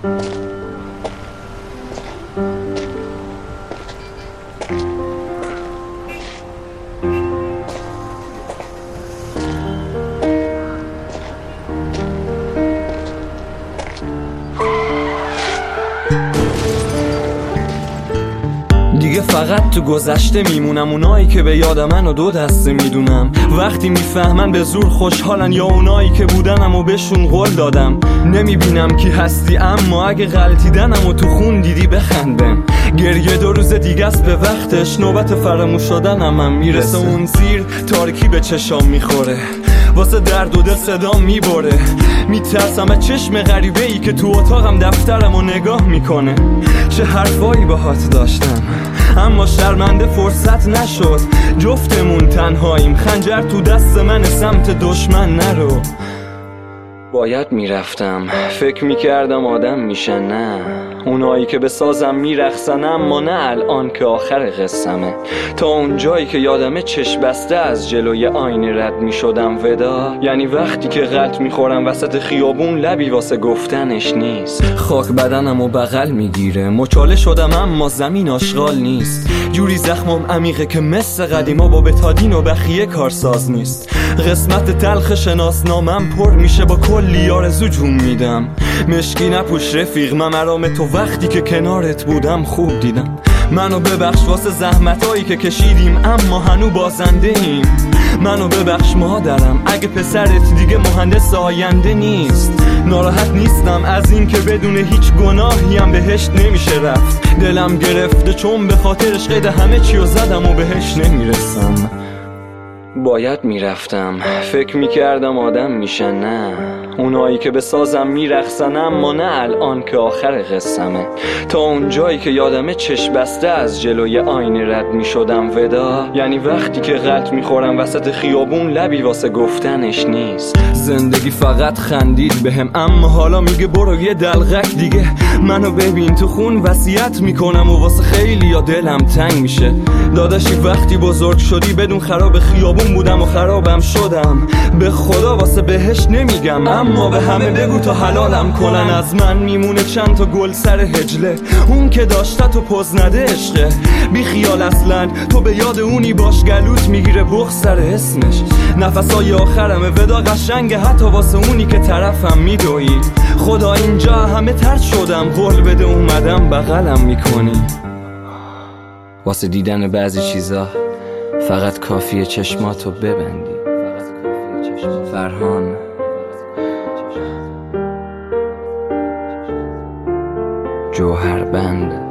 دیگه فقط تو گذشته میمونم، اونایی که به یاد منو دو دسته میدونم. وقتی میفهمن به زور خوشحالن، یا اونایی که بودنم و بهشون قول دادم. نمیبینم کی هستی، اما اگه غلطیدنم و تو خون دیدی بخندم. گریه 2 روز دیگه است به وقتش، نوبت فراموش شدنم هم میرسه. اون زیر تاریکی به چشام میخوره، واسه درد و دل صدام میبره. میترسم از چشم غریبه ای که تو اتاقم دفترم و نگاه میکنه. چه حرفایی باهات داشتم اما شرمنده فرصت نشد. جفتمون تنهاییم، خنجر تو دست من، سمت دشمن نرو. باید میرفتم، فکر میکردم آدم میشن، نه اونایی که به سازم میرخصن. اما نه الان که آخر قصمه. تا اون جایی که یادمه چشم بسته از جلوی آینه رد میشدم ودا. یعنی وقتی که غلط میخورم وسط خیابون، لبی واسه گفتنش نیست. خاک بدنم و بغل میگیره، مچاله شدم اما زمین آشغال نیست. جوری زخمم عمیقه که مثل قدیما با بتادین و بخیه کارساز نیست. قسمت تلخ شناسنامم پر میشه، با کلی آرزو جون میدم. مشکی نپوش رفیق، من مرام تو وقتی که کنارت بودم خوب دیدم. منو ببخش واسه زحمتایی که کشیدیم، اما هنو بازنده ایم. منو ببخش مادرم اگه پسرت دیگه مهندس آینده نیست. ناراحت نیستم از این که بدون هیچ گناهیم بهشت نمیشه رفت. دلم گرفته چون به خاطرش قید همه چیو زدم و بهش نمیرسم. باید میرفتم، فکر میکردم آدم میشن، نه اونایی که به سازم میرخصن. اما نه الان که آخر قصمه. تا اون جایی که یادمه چشم بسته از جلوی آینه رد میشدم ودا. یعنی وقتی که غلط میخورم وسط خیابون، لبی واسه گفتنش نیست. زندگی فقط خندید بهم، اما حالا میگه برو یه دلغک دیگه. منو ببین تو خون وصیت میکنم و واسه خیلی یا دلم تنگ میشه. داداشی وقتی بزرگ شدی بدون خراب خیابون بودم و خرابم شدم. به خدا واسه بهش نمیگم، اما به همه بگو تا حلالم کنن. از من میمونه چند تا گل سر هجله، اون که داشته و پوز نده عشقه. بی خیال اصلا تو به یاد اونی باش، گلوت میگیره بغض سر اسمش. نفسای آخرمه ودا قشنگه، حتی واسه اونی که طرفم میدوی. خدا اینجا همه ترد شدم، قول بده اومدم بغلم میکنی. واسه دیدن بعضی چیزا فقط کافیه چشماتو ببندی. فرهان جوهربند.